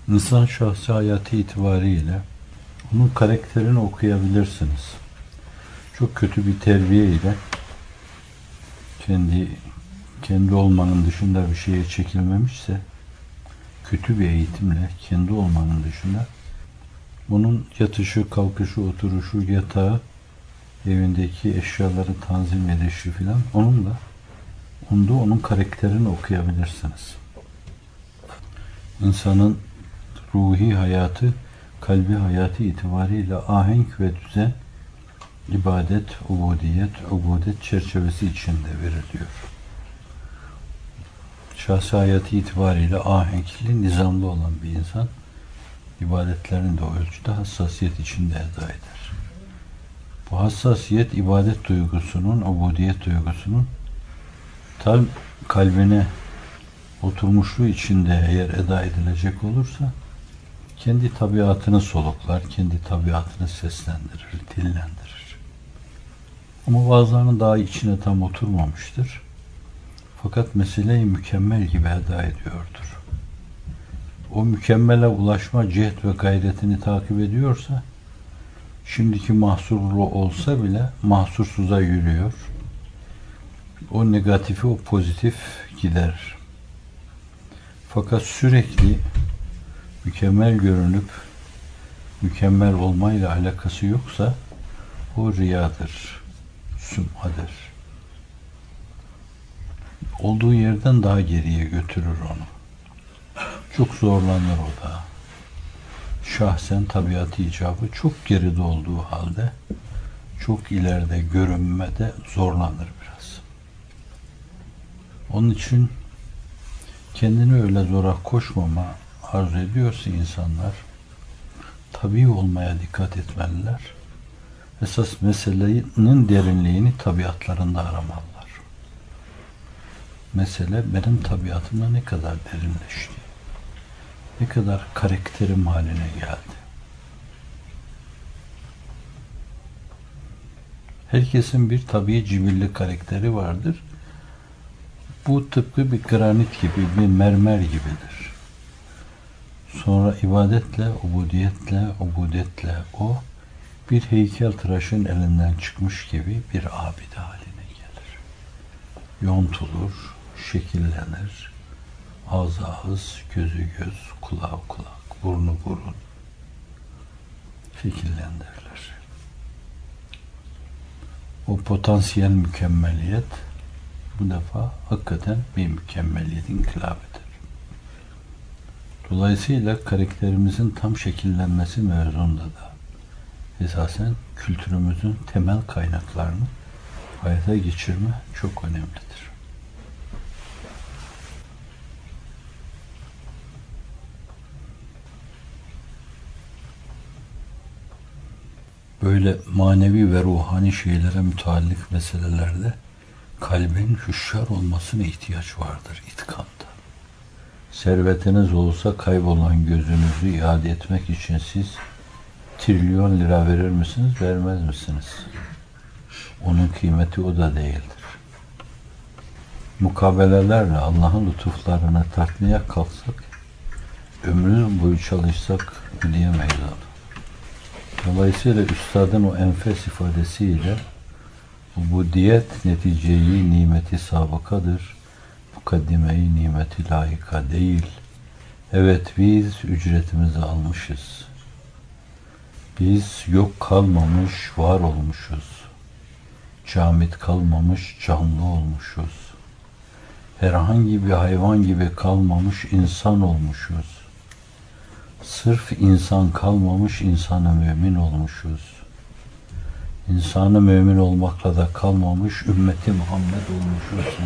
İnsan şahsi hayatı itibariyle onun karakterini okuyabilirsiniz. Çok kötü bir terbiye ile kendi olmanın dışında bir şeye çekilmemişse, kötü bir eğitimle kendi olmanın dışında bunun yatışı, kalkışı, oturuşu, yatağı, evindeki eşyaları tanzim edişi filan onun karakterini okuyabilirsiniz. İnsanın ruhi hayatı, kalbi hayatı itibariyle ahenk ve düzen, ibadet, ubudiyet çerçevesi içinde veriliyor. Şahsi hayatı itibariyle ahenkli, nizamlı olan bir insan, ibadetlerini de o ölçüde hassasiyet içinde eda eder. Bu hassasiyet, ibadet duygusunun, ubudiyet duygusunun tam kalbine oturmuşluğu içinde eğer eda edilecek olursa, kendi tabiatını soluklar, kendi tabiatını seslendirir, dillendirir. Ama bazılarının daha içine tam oturmamıştır. Fakat meseleyi mükemmel gibi eda ediyordur. O mükemmele ulaşma cihet ve gayretini takip ediyorsa, şimdiki mahsurlu olsa bile mahsursuza yürüyor. O negatifi, o pozitif gider. Fakat sürekli mükemmel görünüp mükemmel olmayla alakası yoksa o riyadır, süm'adır. Olduğu yerden daha geriye götürür onu. Çok zorlanır o da. Şahsen tabiatı icabı çok geride olduğu halde çok ileride görünmede zorlanır biraz. Onun için kendini öyle zora koşmama arzu ediyorsa insanlar, tabii olmaya dikkat etmeliler. Esas meselenin derinliğini tabiatlarında aramalılar. Mesele benim tabiatımda ne kadar derinleşti, ne kadar karakterim haline geldi. Herkesin bir tabii cibilli karakteri vardır. Bu tıpkı bir granit gibi, bir mermer gibidir. Sonra ibadetle, ubudetle o bir heykeltıraşın elinden çıkmış gibi bir abide haline gelir. Yontulur, şekillenir, ağız ağız, gözü göz, kulağı kulak, burnu burun şekillendirilir. O potansiyel mükemmeliyet bu defa hakikaten bir mükemmeliyet inkılabıdır. Dolayısıyla karakterimizin tam şekillenmesi mevzunda da esasen kültürümüzün temel kaynaklarını hayata geçirme çok önemlidir. Böyle manevi ve ruhani şeylere müteallik meselelerde kalbin hüşyar olmasına ihtiyaç vardır itikanda. Servetiniz olsa kaybolan gözünüzü iade etmek için siz trilyon lira verir misiniz, vermez misiniz? Onun kıymeti o da değildir. Mukabelelerle Allah'ın lütuflarını tartmaya kalksak, ömrümüz boyu çalışsak ödeyemeyiz onu. Dolayısıyla üstadın o enfes ifadesiyle ubudiyet neticeyi nimeti sabıkadır, mukaddimeyi nimeti layıka değil. Evet, biz ücretimizi almışız. Biz yok kalmamış var olmuşuz. Camit kalmamış canlı olmuşuz. Herhangi bir hayvan gibi kalmamış insan olmuşuz. Sırf insan kalmamış insanı mümin olmuşuz. İnsanı mümin olmakla da kalmamış ümmeti Muhammed olmuşuz.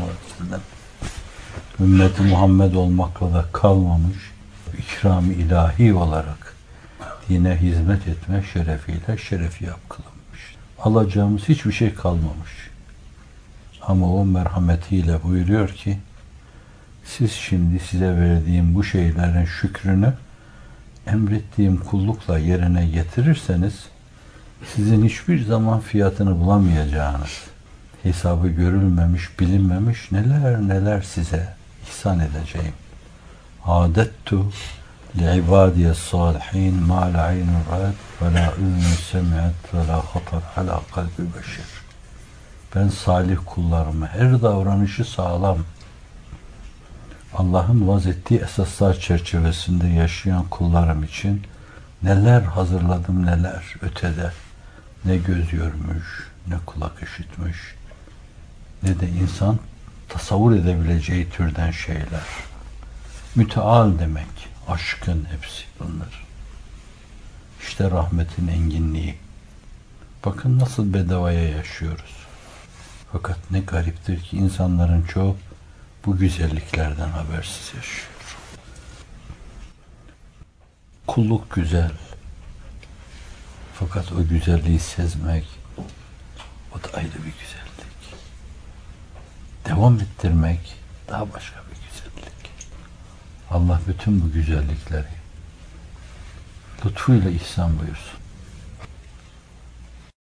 Ümmeti Muhammed olmakla da kalmamış ikram-ı ilahi olarak dine hizmet etme şerefiyle şerefiyab kılınmış. Alacağımız hiçbir şey kalmamış. Ama o merhametiyle buyuruyor ki, siz şimdi size verdiğim bu şeylerin şükrünü emrettiğim kullukla yerine getirirseniz, sizin hiçbir zaman fiyatını bulamayacağınız, hesabı görülmemiş, bilinmemiş neler neler size ihsan edeceğim. Adettu لِعِبَادِيَ الصَّالِحِينَ مَا لَا عَيْنٌ رَأَتْ وَلَا اُذُنٌ سَمِعَتْ وَلَا خَطَرَ عَلَى قَلْبِ بَشَرٍ. Ben salih kullarımı, her davranışı sağlam, Allah'ın vaz ettiği esaslar çerçevesinde yaşayan kullarım için neler hazırladım, neler ötede. Ne göz görmüş, ne kulak işitmiş, ne de insan tasavvur edebileceği türden şeyler. Müteal demek, aşkın hepsi bunlar. İşte rahmetin enginliği. Bakın nasıl bedavaya yaşıyoruz. Fakat ne gariptir ki insanların çoğu bu güzelliklerden habersiz yaşıyor. Kulluk güzel. Fakat o güzelliği sezmek, o da ayrı bir güzellik. Devam ettirmek daha başka bir güzellik. Allah bütün bu güzellikleri lütfuyla ihsan buyursun.